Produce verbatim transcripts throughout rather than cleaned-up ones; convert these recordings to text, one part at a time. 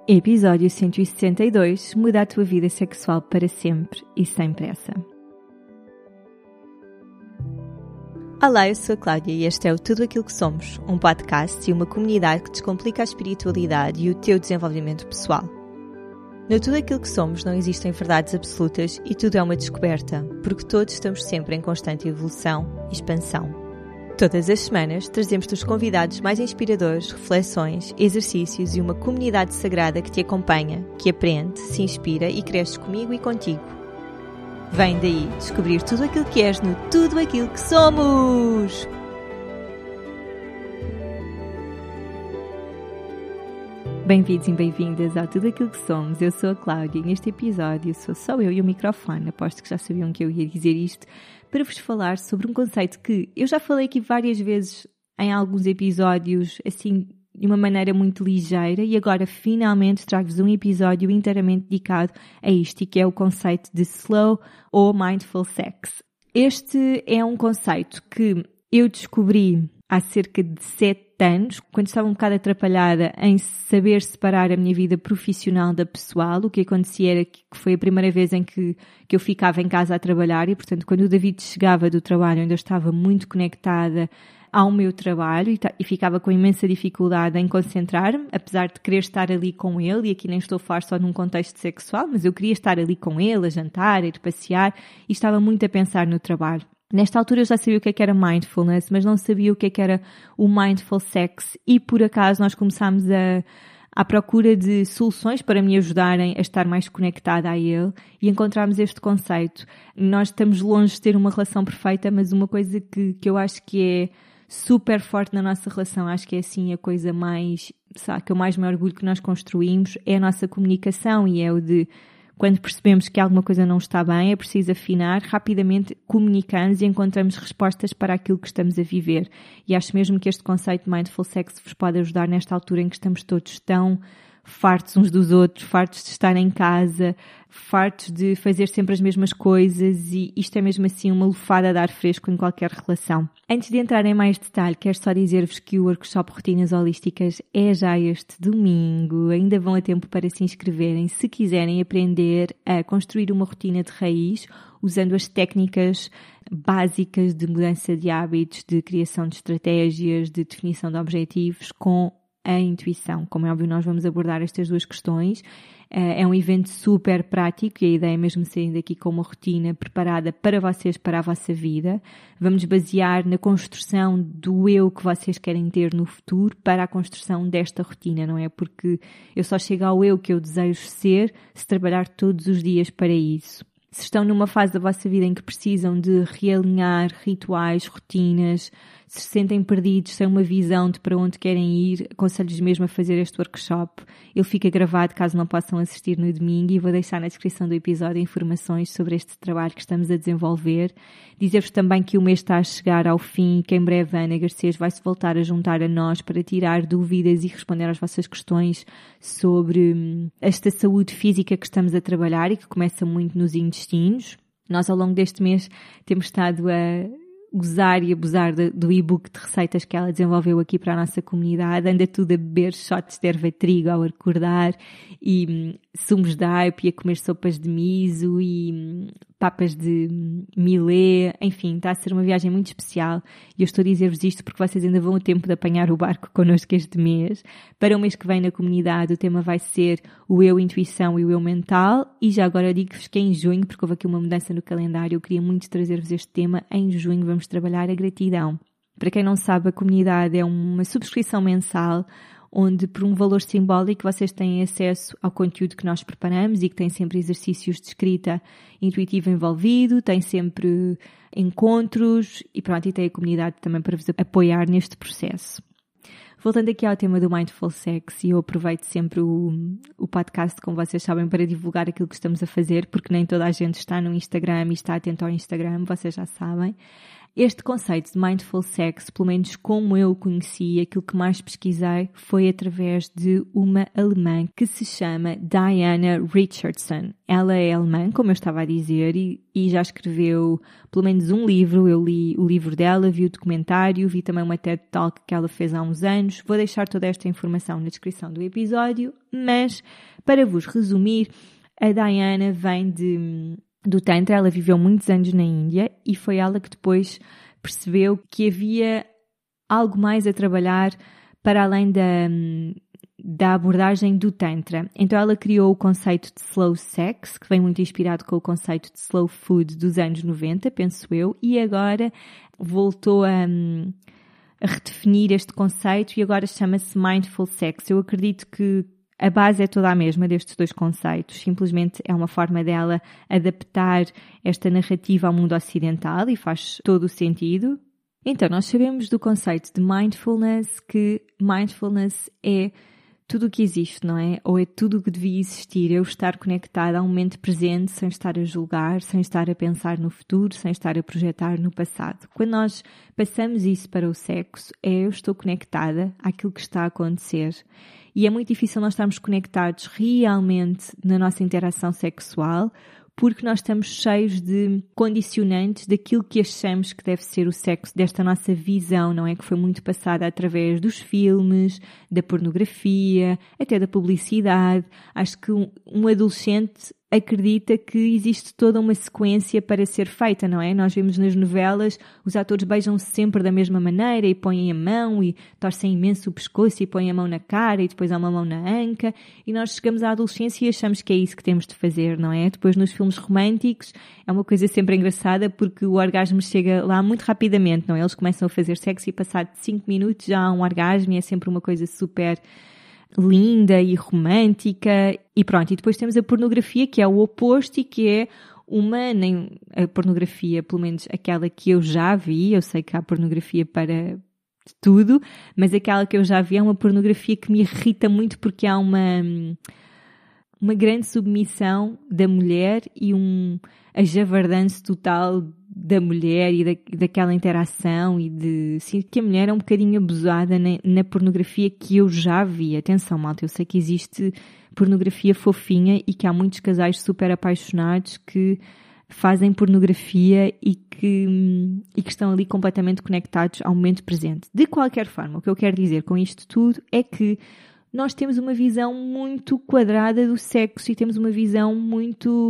Episódio cento e sessenta e dois. Muda a tua vida sexual para sempre e sem pressa. Olá, eu sou a Cláudia e este é o Tudo Aquilo que Somos, um podcast e uma comunidade que descomplica a espiritualidade e o teu desenvolvimento pessoal. No Tudo Aquilo que Somos não existem verdades absolutas e tudo é uma descoberta, porque todos estamos sempre em constante evolução e expansão. Todas as semanas trazemos-te os convidados mais inspiradores, reflexões, exercícios e uma comunidade sagrada que te acompanha, que aprende, se inspira e cresce comigo e contigo. Vem daí descobrir tudo aquilo que és no Tudo Aquilo que Somos! Bem-vindos e bem-vindas ao Tudo Aquilo que Somos. Eu sou a Cláudia e neste episódio sou só eu e o microfone. Aposto que já sabiam que eu ia dizer isto para vos falar sobre um conceito que eu já falei aqui várias vezes em alguns episódios, assim, de uma maneira muito ligeira, e agora finalmente trago-vos um episódio inteiramente dedicado a isto, e que é o conceito de slow ou mindful sex. Este é um conceito que eu descobri há cerca de sete anos, quando estava um bocado atrapalhada em saber separar a minha vida profissional da pessoal. O que acontecia era que foi a primeira vez em que, que eu ficava em casa a trabalhar e, portanto, quando o David chegava do trabalho, eu ainda estava muito conectada ao meu trabalho e, e ficava com imensa dificuldade em concentrar-me, apesar de querer estar ali com ele, e aqui nem estou a falar só num contexto sexual, mas eu queria estar ali com ele, a jantar, a ir passear, e estava muito a pensar no trabalho. Nesta altura eu já sabia o que é que era mindfulness, mas não sabia o que é que era o mindful sex, e por acaso nós começámos a, à procura de soluções para me ajudarem a estar mais conectada a ele, e encontramos este conceito. Nós estamos longe de ter uma relação perfeita, mas uma coisa que, que eu acho que é super forte na nossa relação, acho que é assim a coisa mais, sabe, que eu mais me orgulho que nós construímos, é a nossa comunicação, e é o de quando percebemos que alguma coisa não está bem, é preciso afinar, rapidamente comunicamos e encontramos respostas para aquilo que estamos a viver. E acho mesmo que este conceito de mindful sex vos pode ajudar nesta altura em que estamos todos tão fartos uns dos outros, fartos de estar em casa, fartos de fazer sempre as mesmas coisas, e isto é mesmo assim uma lufada de ar fresco em qualquer relação. Antes de entrar em mais detalhe, quero só dizer-vos que o workshop Rotinas Holísticas é já este domingo. Ainda vão a tempo para se inscreverem se quiserem aprender a construir uma rotina de raiz usando as técnicas básicas de mudança de hábitos, de criação de estratégias, de definição de objetivos com a intuição. Como é óbvio, nós vamos abordar estas duas questões. É um evento super prático e a ideia é mesmo sair daqui com uma rotina preparada para vocês, para a vossa vida. Vamos basear na construção do eu que vocês querem ter no futuro para a construção desta rotina, não é? Porque eu só chego ao eu que eu desejo ser se trabalhar todos os dias para isso. Se estão numa fase da vossa vida em que precisam de realinhar rituais, rotinas, se se sentem perdidos, sem uma visão de para onde querem ir, aconselho-vos mesmo a fazer este workshop. Ele fica gravado caso não possam assistir no domingo, e vou deixar na descrição do episódio informações sobre este trabalho que estamos a desenvolver. Dizer-vos também que o mês está a chegar ao fim e que em breve a Ana Garcês vai-se voltar a juntar a nós para tirar dúvidas e responder às vossas questões sobre esta saúde física que estamos a trabalhar e que começa muito nos intestinos. Nós, ao longo deste mês, temos estado a gozar e abusar de, do e-book de receitas que ela desenvolveu aqui para a nossa comunidade. Anda tudo a beber shots de erva trigo ao acordar, e hum, sumos de aipo, e a comer sopas de miso e hum, papas de hum, milê. Enfim, está a ser uma viagem muito especial, e eu estou a dizer-vos isto porque vocês ainda vão a tempo de apanhar o barco connosco este mês. Para o mês que vem na comunidade o tema vai ser o eu intuição e o eu mental, e já agora digo-vos que em junho, porque houve aqui uma mudança no calendário, eu queria muito trazer-vos este tema. Em junho vamos trabalhar a gratidão. Para quem não sabe, a comunidade é uma subscrição mensal onde, por um valor simbólico, vocês têm acesso ao conteúdo que nós preparamos e que tem sempre exercícios de escrita intuitiva envolvido, tem sempre encontros e pronto, e tem a comunidade também para vos apoiar neste processo. Voltando aqui ao tema do Mindful Sex, e eu aproveito sempre o, o podcast, como vocês sabem, para divulgar aquilo que estamos a fazer, porque nem toda a gente está no Instagram e está atento ao Instagram, vocês já sabem. Este conceito de Mindful Sex, pelo menos como eu o conheci, aquilo que mais pesquisei foi através de uma alemã que se chama Diana Richardson. Ela é alemã, como eu estava a dizer, e, e já escreveu pelo menos um livro. Eu li o livro dela, vi o documentário, vi também uma TED Talk que ela fez há uns anos. Vou deixar toda esta informação na descrição do episódio, mas para vos resumir, a Diana vem de... do Tantra. Ela viveu muitos anos na Índia e foi ela que depois percebeu que havia algo mais a trabalhar para além da, da abordagem do Tantra. Então ela criou o conceito de Slow Sex, que vem muito inspirado com o conceito de Slow Food dos anos noventa, penso eu, e agora voltou a, a redefinir este conceito e agora chama-se Mindful Sex. Eu acredito que a base é toda a mesma destes dois conceitos, simplesmente é uma forma dela adaptar esta narrativa ao mundo ocidental e faz todo o sentido. Então, nós sabemos do conceito de mindfulness que mindfulness é tudo o que existe, não é? Ou é tudo o que devia existir, eu estar conectada ao momento presente sem estar a julgar, sem estar a pensar no futuro, sem estar a projetar no passado. Quando nós passamos isso para o sexo, é eu estou conectada àquilo que está a acontecer. E é muito difícil nós estarmos conectados realmente na nossa interação sexual, porque nós estamos cheios de condicionantes daquilo que achamos que deve ser o sexo, desta nossa visão, não é? Que foi muito passada através dos filmes, da pornografia, até da publicidade. Acho que um, um adolescente acredita que existe toda uma sequência para ser feita, não é? Nós vemos nas novelas, os atores beijam-se sempre da mesma maneira e põem a mão e torcem imenso o pescoço e põem a mão na cara e depois há uma mão na anca e nós chegamos à adolescência e achamos que é isso que temos de fazer, não é? Depois nos filmes românticos é uma coisa sempre engraçada porque o orgasmo chega lá muito rapidamente, não é? Eles começam a fazer sexo e passado cinco minutos já há um orgasmo e é sempre uma coisa super linda e romântica e pronto. E depois temos a pornografia que é o oposto e que é uma, nem a pornografia, pelo menos aquela que eu já vi, eu sei que há pornografia para tudo, mas aquela que eu já vi é uma pornografia que me irrita muito porque há uma, uma grande submissão da mulher e um ajavardanço total da mulher e da, daquela interação e de sim, que a mulher é um bocadinho abusada na, na pornografia que eu já vi. Atenção, malta, eu sei que existe pornografia fofinha e que há muitos casais super apaixonados que fazem pornografia e que, e que estão ali completamente conectados ao momento presente. De qualquer forma, o que eu quero dizer com isto tudo é que nós temos uma visão muito quadrada do sexo e temos uma visão muito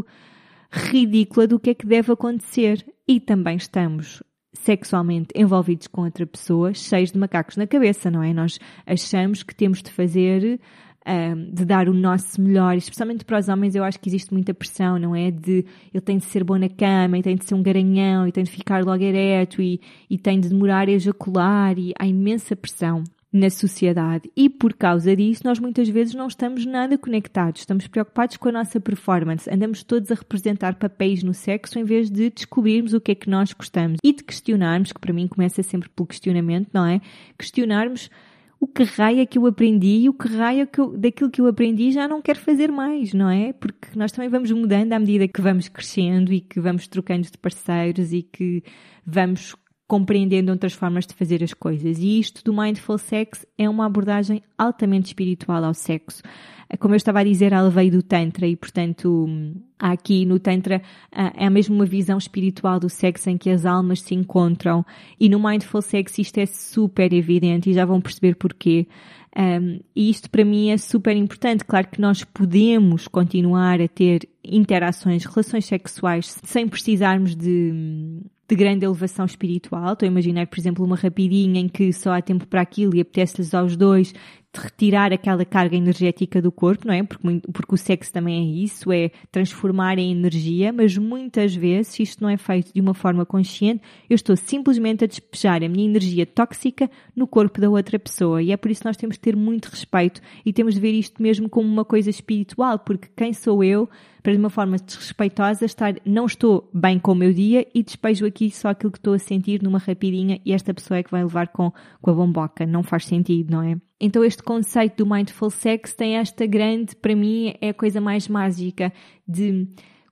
ridícula do que é que deve acontecer. E também estamos sexualmente envolvidos com outra pessoa, cheios de macacos na cabeça, não é? Nós achamos que temos de fazer, um, de dar o nosso melhor, especialmente para os homens eu acho que existe muita pressão, não é? De ele tem de ser bom na cama, e tem de ser um garanhão, e tem de ficar logo ereto, e, e tem de demorar a ejacular, e há imensa pressão na sociedade e por causa disso nós muitas vezes não estamos nada conectados, estamos preocupados com a nossa performance, andamos todos a representar papéis no sexo em vez de descobrirmos o que é que nós gostamos e de questionarmos, que para mim começa sempre pelo questionamento, não é? Questionarmos o que raio é que eu aprendi e o que raio é que eu, daquilo que eu aprendi já não quero fazer mais, não é? Porque nós também vamos mudando à medida que vamos crescendo e que vamos trocando de parceiros e que vamos compreendendo outras formas de fazer as coisas. E isto do Mindful Sex é uma abordagem altamente espiritual ao sexo. Como eu estava a dizer, ela veio do Tantra e, portanto, há aqui no Tantra é mesmo uma visão espiritual do sexo em que as almas se encontram. E no Mindful Sex isto é super evidente e já vão perceber porquê. Um, e isto para mim é super importante. Claro que nós podemos continuar a ter interações, relações sexuais sem precisarmos de, de grande elevação espiritual. Estou a imaginar, por exemplo, uma rapidinha em que só há tempo para aquilo e apetece-lhes aos dois de retirar aquela carga energética do corpo, não é? Porque, porque o sexo também é isso, é transformar em energia, mas muitas vezes isto não é feito de uma forma consciente. Eu estou simplesmente a despejar a minha energia tóxica no corpo da outra pessoa e é por isso que nós temos de ter muito respeito e temos de ver isto mesmo como uma coisa espiritual, porque quem sou eu para de uma forma desrespeitosa estar, não estou bem com o meu dia e despejo aqui só aquilo que estou a sentir numa rapidinha e esta pessoa é que vai levar com, com a bomboca. Não faz sentido, não é? Então este conceito do Mindful Sex tem esta grande, para mim, é a coisa mais mágica de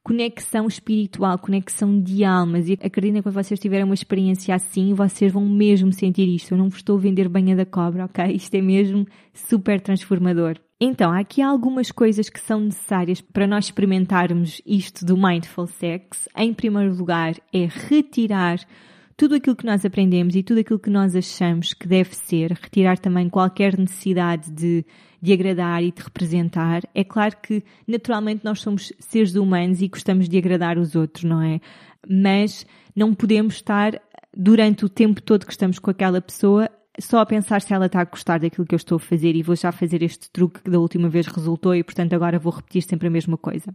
conexão espiritual, conexão de almas. E acreditem que quando vocês tiverem uma experiência assim, vocês vão mesmo sentir isto. Eu não vos estou a vender banha da cobra, ok? Isto é mesmo super transformador. Então, há aqui algumas coisas que são necessárias para nós experimentarmos isto do Mindful Sex. Em primeiro lugar, é retirar tudo aquilo que nós aprendemos e tudo aquilo que nós achamos que deve ser, retirar também qualquer necessidade de, de agradar e de representar. É claro que, naturalmente, nós somos seres humanos e gostamos de agradar os outros, não é? Mas não podemos estar, durante o tempo todo que estamos com aquela pessoa, só a pensar se ela está a gostar daquilo que eu estou a fazer e vou já fazer este truque que da última vez resultou e, portanto, agora vou repetir sempre a mesma coisa.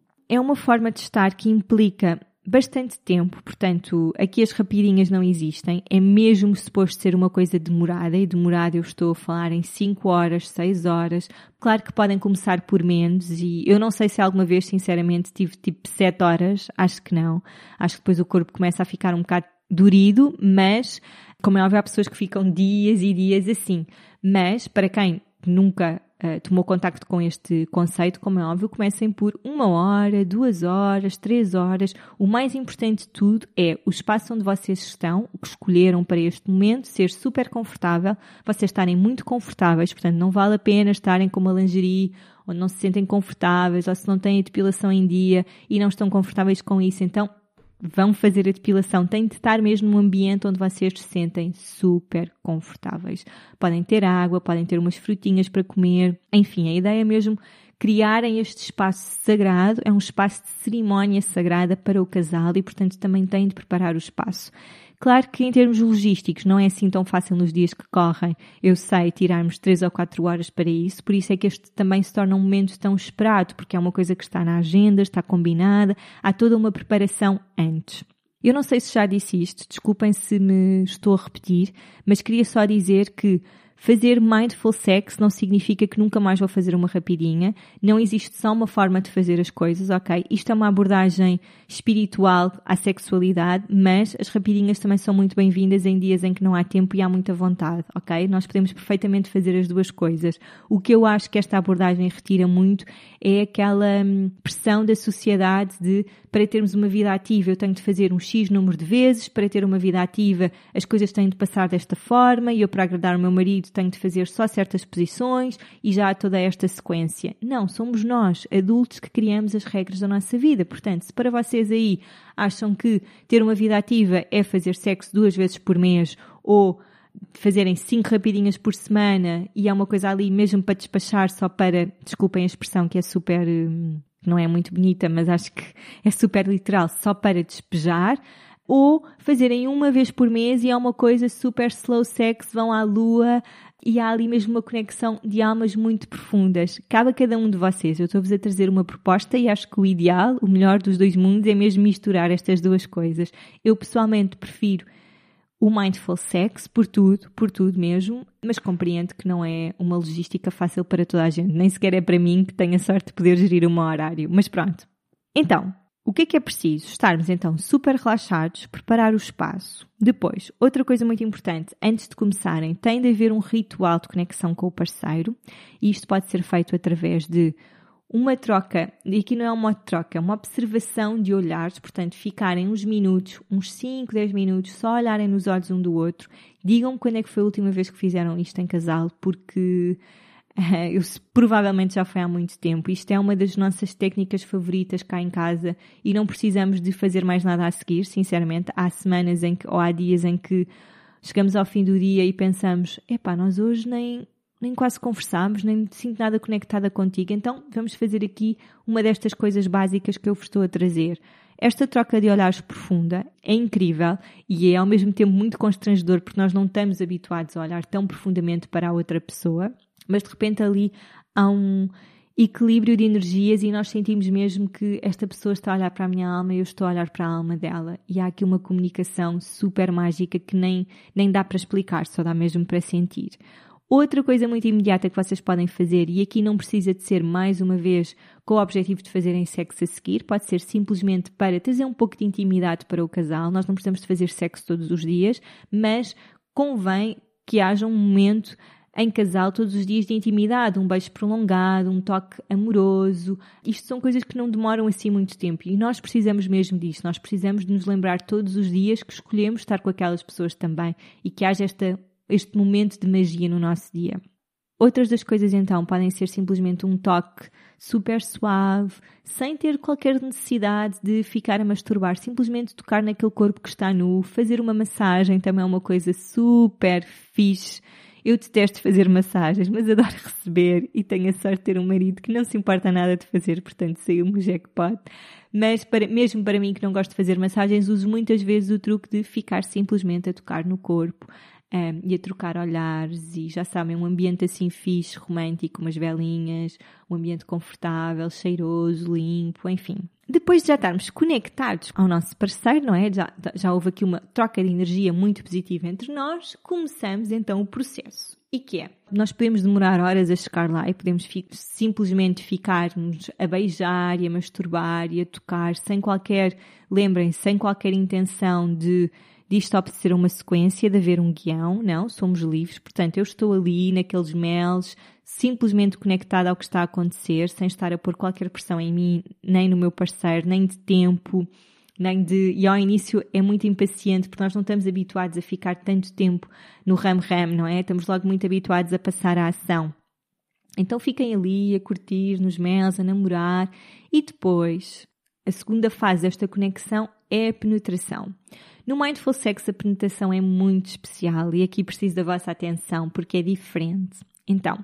É uma forma de estar que implica bastante tempo, portanto, aqui as rapidinhas não existem, é mesmo suposto ser uma coisa demorada, e demorada eu estou a falar em cinco horas, seis horas, claro que podem começar por menos, e eu não sei se alguma vez, sinceramente, tive tipo sete horas, acho que não, acho que depois o corpo começa a ficar um bocado dorido, mas, como é óbvio, há pessoas que ficam dias e dias assim, mas, para quem nunca Uh, tomou contacto com este conceito, como é óbvio, comecem por uma hora, duas horas, três horas. O mais importante de tudo é o espaço onde vocês estão, o que escolheram para este momento, ser super confortável, vocês estarem muito confortáveis, portanto não vale a pena estarem com uma lingerie onde não se sentem confortáveis ou se não têm a depilação em dia e não estão confortáveis com isso, então vão fazer a depilação, têm de estar mesmo num ambiente onde vocês se sentem super confortáveis. Podem ter água, podem ter umas frutinhas para comer, enfim, a ideia é mesmo criarem este espaço sagrado, é um espaço de cerimónia sagrada para o casal e, portanto, também têm de preparar o espaço. Claro que em termos logísticos não é assim tão fácil nos dias que correm, eu sei, tirarmos três ou quatro horas para isso, por isso é que este também se torna um momento tão esperado, porque é uma coisa que está na agenda, está combinada, há toda uma preparação antes. Eu não sei se já disse isto, desculpem se me estou a repetir, mas queria só dizer que fazer Mindful Sex não significa que nunca mais vou fazer uma rapidinha. Não existe só uma forma de fazer as coisas, ok? Isto é uma abordagem espiritual à sexualidade, mas as rapidinhas também são muito bem-vindas em dias em que não há tempo e há muita vontade, ok? Nós podemos perfeitamente fazer as duas coisas. O que eu acho que esta abordagem retira muito é aquela hum, pressão da sociedade de, para termos uma vida ativa, eu tenho de fazer um X número de vezes, para ter uma vida ativa as coisas têm de passar desta forma e eu, para agradar o meu marido, tenho de fazer só certas posições e já há toda esta sequência. Não, somos nós, adultos, que criamos as regras da nossa vida. Portanto, se para vocês aí acham que ter uma vida ativa é fazer sexo duas vezes por mês ou fazerem cinco rapidinhas por semana e é uma coisa ali mesmo para despachar só para, desculpem a expressão que é super, não é muito bonita, mas acho que é super literal, só para despejar, ou fazerem uma vez por mês e é uma coisa super slow sex, vão à lua e há ali mesmo uma conexão de almas muito profundas. Cabe a cada um de vocês. Eu estou-vos a trazer uma proposta e acho que o ideal, o melhor dos dois mundos é mesmo misturar estas duas coisas. Eu pessoalmente prefiro o Mindful Sex por tudo, por tudo mesmo, mas compreendo que não é uma logística fácil para toda a gente. Nem sequer é para mim que tenho a sorte de poder gerir o meu horário. Mas pronto. Então, o que é que é preciso? Estarmos então super relaxados, preparar o espaço. Depois, outra coisa muito importante, antes de começarem, tem de haver um ritual de conexão com o parceiro e isto pode ser feito através de uma troca, e aqui não é uma troca, é uma observação de olhares, portanto, ficarem uns minutos, uns cinco, dez minutos, só olharem nos olhos um do outro. Digam-me quando é que foi a última vez que fizeram isto em casal, porque eu, provavelmente já foi há muito tempo. Isto é uma das nossas técnicas favoritas cá em casa e não precisamos de fazer mais nada a seguir, sinceramente. Há semanas em que, ou há dias em que chegamos ao fim do dia e pensamos, epá, nós hoje nem, nem quase conversámos, nem me sinto nada conectada contigo, então vamos fazer aqui uma destas coisas básicas que eu vos estou a trazer. Esta troca de olhares profunda é incrível e é ao mesmo tempo muito constrangedor porque nós não estamos habituados a olhar tão profundamente para a outra pessoa. Mas de repente ali há um equilíbrio de energias e nós sentimos mesmo que esta pessoa está a olhar para a minha alma e eu estou a olhar para a alma dela. E há aqui uma comunicação super mágica que nem, nem dá para explicar, só dá mesmo para sentir. Outra coisa muito imediata que vocês podem fazer, e aqui não precisa de ser mais uma vez com o objetivo de fazerem sexo a seguir, pode ser simplesmente para trazer um pouco de intimidade para o casal. Nós não precisamos de fazer sexo todos os dias, mas convém que haja um momento em casal todos os dias de intimidade, um beijo prolongado, um toque amoroso. Isto são coisas que não demoram assim muito tempo e nós precisamos mesmo disto. Nós precisamos de nos lembrar todos os dias que escolhemos estar com aquelas pessoas também e que haja esta, este momento de magia no nosso dia. Outras das coisas então podem ser simplesmente um toque super suave, sem ter qualquer necessidade de ficar a masturbar, simplesmente tocar naquele corpo que está nu, fazer uma massagem também é uma coisa super fixe. Eu detesto fazer massagens, mas adoro receber e tenho a sorte de ter um marido que não se importa nada de fazer, portanto saiu-me o jackpot. Mas para, mesmo para mim que não gosto de fazer massagens, uso muitas vezes o truque de ficar simplesmente a tocar no corpo. Um, e a trocar olhares e já sabem, um ambiente assim fixe, romântico, umas velinhas, um ambiente confortável, cheiroso, limpo, enfim. Depois de já estarmos conectados ao nosso parceiro, não é? Já, já houve aqui uma troca de energia muito positiva entre nós, começamos então o processo. E que é? Nós podemos demorar horas a chegar lá e podemos fi- simplesmente ficar-nos a beijar e a masturbar e a tocar sem qualquer, lembrem-se, sem qualquer intenção de disto obedecer a uma sequência, de haver um guião, não, somos livres, portanto eu estou ali naqueles melos, simplesmente conectada ao que está a acontecer, sem estar a pôr qualquer pressão em mim, nem no meu parceiro, nem de tempo, nem de... E ao início é muito impaciente, porque nós não estamos habituados a ficar tanto tempo no ram-ram, não é? Estamos logo muito habituados a passar à ação. Então fiquem ali a curtir nos melos, a namorar, e depois, a segunda fase desta conexão é a penetração. No Mindful Sex a penetração é muito especial e aqui preciso da vossa atenção porque é diferente. Então,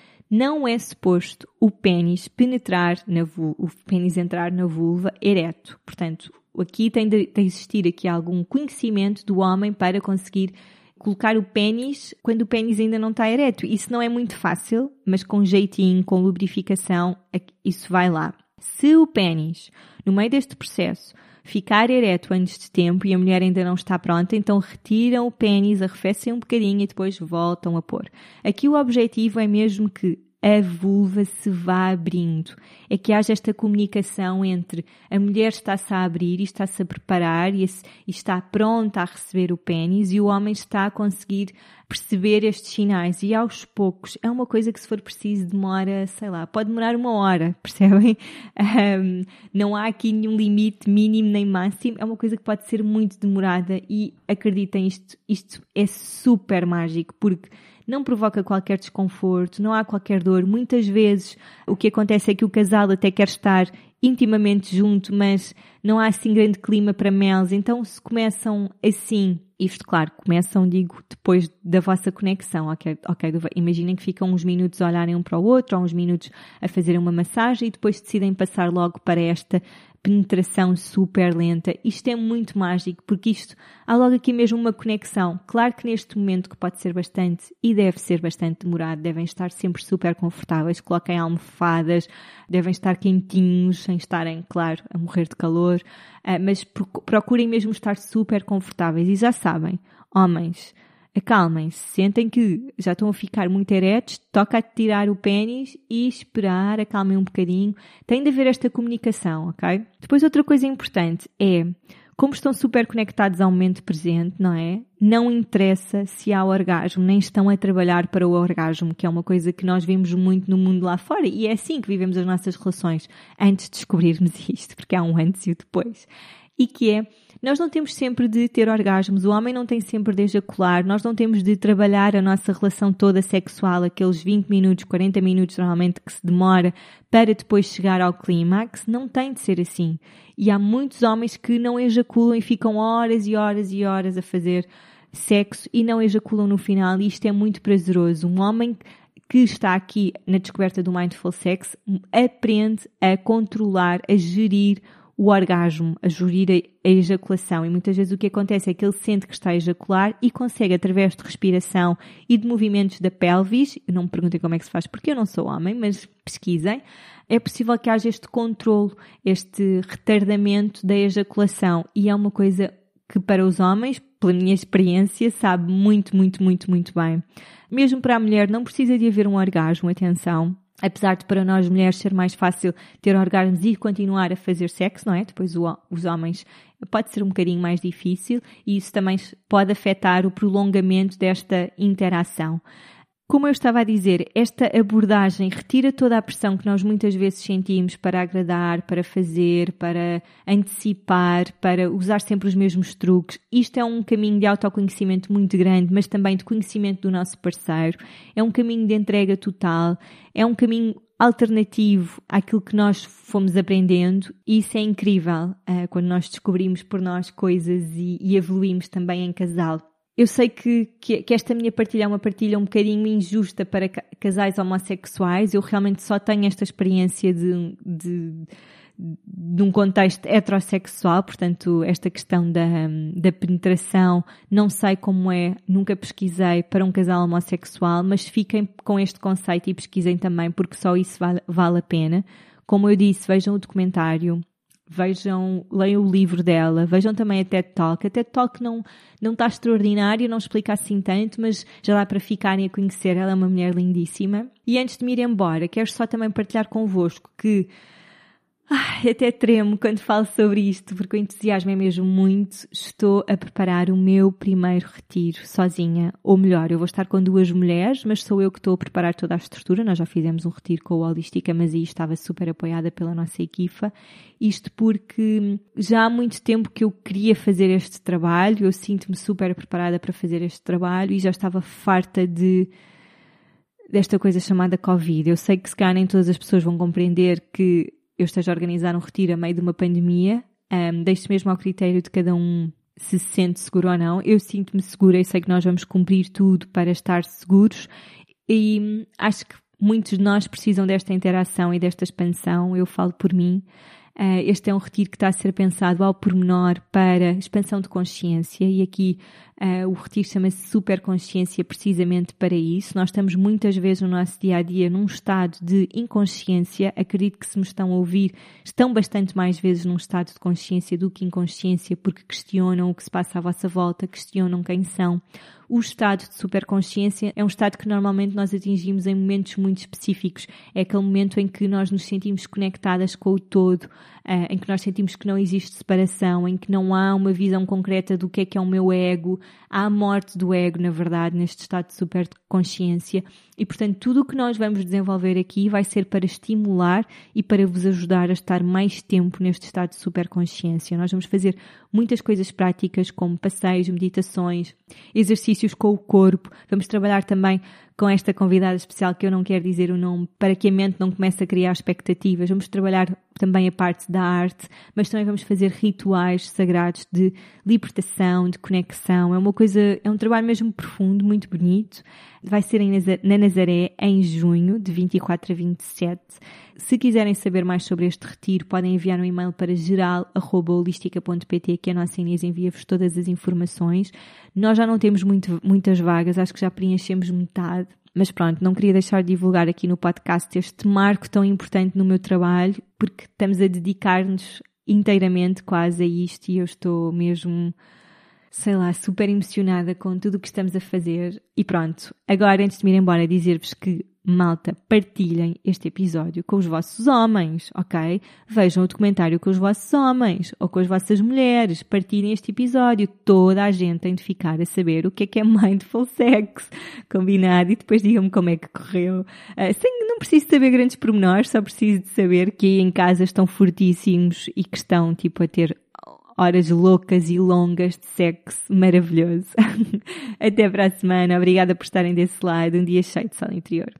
não é suposto o pênis penetrar na vulva, o pênis entrar na vulva ereto. Portanto, aqui tem de, de existir aqui algum conhecimento do homem para conseguir colocar o pênis quando o pênis ainda não está ereto. Isso não é muito fácil, mas com jeitinho, com lubrificação, isso vai lá. Se o pênis, no meio deste processo, ficar ereto antes de tempo e a mulher ainda não está pronta, então retiram o pênis, arrefecem um bocadinho e depois voltam a pôr. Aqui o objetivo é mesmo que a vulva se vá abrindo. É que haja esta comunicação entre a mulher está-se a abrir e está-se a preparar e está pronta a receber o pênis e o homem está a conseguir perceber estes sinais. E aos poucos, é uma coisa que se for preciso demora, sei lá, pode demorar uma hora, percebem? Um, não há aqui nenhum limite mínimo nem máximo, é uma coisa que pode ser muito demorada e acreditem, isto, isto é super mágico porque não provoca qualquer desconforto, não há qualquer dor. Muitas vezes o que acontece é que o casal até quer estar intimamente junto, mas não há assim grande clima para melos. Então se começam assim, isto claro, começam, digo, depois da vossa conexão, ok? okay imaginem que ficam uns minutos a olharem um para o outro, ou uns minutos a fazerem uma massagem e depois decidem passar logo para esta penetração super lenta. Isto é muito mágico, porque isto, há logo aqui mesmo uma conexão. Claro que neste momento, que pode ser bastante, e deve ser bastante demorado, devem estar sempre super confortáveis, coloquem almofadas, devem estar quentinhos, sem estarem, claro, a morrer de calor, mas procurem mesmo estar super confortáveis. E já sabem, homens, acalmem-se, sentem que já estão a ficar muito eretos, toca a tirar o pênis e esperar, acalmem um bocadinho. Tem de haver esta comunicação, ok? Depois outra coisa importante é, como estão super conectados ao momento presente, não é? Não interessa se há orgasmo, nem estão a trabalhar para o orgasmo, que é uma coisa que nós vemos muito no mundo lá fora e é assim que vivemos as nossas relações, antes de descobrirmos isto, porque há um antes e o depois. E que é, nós não temos sempre de ter orgasmos, o homem não tem sempre de ejacular, nós não temos de trabalhar a nossa relação toda sexual, aqueles vinte minutos, quarenta minutos normalmente que se demora para depois chegar ao clímax, não tem de ser assim. E há muitos homens que não ejaculam e ficam horas e horas e horas a fazer sexo e não ejaculam no final e isto é muito prazeroso. Um homem que está aqui na descoberta do Mindful Sex aprende a controlar, a gerir o orgasmo, a gerir a, a ejaculação e muitas vezes o que acontece é que ele sente que está a ejacular e consegue através de respiração e de movimentos da pelvis, não me perguntem como é que se faz porque eu não sou homem, mas pesquisem, é possível que haja este controlo, este retardamento da ejaculação e é uma coisa que para os homens, pela minha experiência, sabe muito, muito, muito, muito bem. Mesmo para a mulher não precisa de haver um orgasmo, atenção. Apesar de para nós mulheres ser mais fácil ter orgasmos e continuar a fazer sexo, não é? Depois o, os homens pode ser um bocadinho mais difícil e isso também pode afetar o prolongamento desta interação. Como eu estava a dizer, esta abordagem retira toda a pressão que nós muitas vezes sentimos para agradar, para fazer, para antecipar, para usar sempre os mesmos truques. Isto é um caminho de autoconhecimento muito grande, mas também de conhecimento do nosso parceiro. É um caminho de entrega total, é um caminho alternativo àquilo que nós fomos aprendendo, e isso é incrível uh, quando nós descobrimos por nós coisas e, e evoluímos também em casal. Eu sei que, que, que esta minha partilha é uma partilha um bocadinho injusta para casais homossexuais. Eu realmente só tenho esta experiência de, de, de um contexto heterossexual, portanto, esta questão da, da penetração, não sei como é, nunca pesquisei para um casal homossexual, mas fiquem com este conceito e pesquisem também, porque só isso vale, vale a pena. Como eu disse, vejam o documentário. Vejam, leiam o livro dela, vejam também a TED Talk. A TED Talk não, não está extraordinária, não explica assim tanto, mas já dá para ficarem a conhecer. Ela é uma mulher lindíssima. E antes de me ir embora, quero só também partilhar convosco que ai, até tremo quando falo sobre isto, porque o entusiasmo é mesmo muito. Estou a preparar o meu primeiro retiro sozinha, ou melhor, eu vou estar com duas mulheres, mas sou eu que estou a preparar toda a estrutura. Nós já fizemos um retiro com o Holística, mas aí estava super apoiada pela nossa equipa. Isto porque já há muito tempo que eu queria fazer este trabalho, eu sinto-me super preparada para fazer este trabalho e já estava farta de desta coisa chamada Covid. Eu sei que se calhar nem todas as pessoas vão compreender que eu esteja a organizar um retiro a meio de uma pandemia, um, deixo mesmo ao critério de cada um se se sente seguro ou não. Eu sinto-me segura e sei que nós vamos cumprir tudo para estar seguros e hum, acho que muitos de nós precisam desta interação e desta expansão. Eu falo por mim. Uh, este é um retiro que está a ser pensado ao pormenor para expansão de consciência e aqui uh, o retiro chama-se Superconsciência precisamente para isso. Nós estamos muitas vezes no nosso dia-a-dia num estado de inconsciência. Acredito que se me estão a ouvir, estão bastante mais vezes num estado de consciência do que inconsciência, porque questionam o que se passa à vossa volta, questionam quem são. O estado de superconsciência é um estado que normalmente nós atingimos em momentos muito específicos. É aquele momento em que nós nos sentimos conectadas com o todo, em que nós sentimos que não existe separação, em que não há uma visão concreta do que é que é o meu ego. Há a morte do ego, na verdade, neste estado de superconsciência. E, portanto, tudo o que nós vamos desenvolver aqui vai ser para estimular e para vos ajudar a estar mais tempo neste estado de superconsciência. Nós vamos fazer muitas coisas práticas, como passeios, meditações, exercícios com o corpo. Vamos trabalhar também com esta convidada especial, que eu não quero dizer o nome, para que a mente não comece a criar expectativas. Vamos trabalhar também a parte da arte, mas também vamos fazer rituais sagrados de libertação, de conexão. É uma coisa, é um trabalho mesmo profundo, muito bonito. Vai ser na Nazaré em junho, de vinte e quatro a vinte e sete. Se quiserem saber mais sobre este retiro, podem enviar um e-mail para geral arroba holística ponto pt, que a nossa Inês envia-vos todas as informações. Nós já não temos muito, muitas vagas, acho que já preenchemos metade. Mas pronto, não queria deixar de divulgar aqui no podcast este marco tão importante no meu trabalho, porque estamos a dedicar-nos inteiramente quase a isto e eu estou mesmo, sei lá, super emocionada com tudo o que estamos a fazer. E pronto, agora antes de me ir embora dizer-vos que, malta, partilhem este episódio com os vossos homens, ok? Vejam o documentário com os vossos homens ou com as vossas mulheres, partilhem este episódio. Toda a gente tem de ficar a saber o que é que é Mindful Sex, combinado? E depois digam-me como é que correu. Uh, sem, não preciso saber grandes pormenores, só preciso de saber que aí em casa estão fortíssimos e que estão, tipo, a ter horas loucas e longas de sexo maravilhoso. Até para a semana. Obrigada por estarem desse lado. Um dia cheio de sol interior.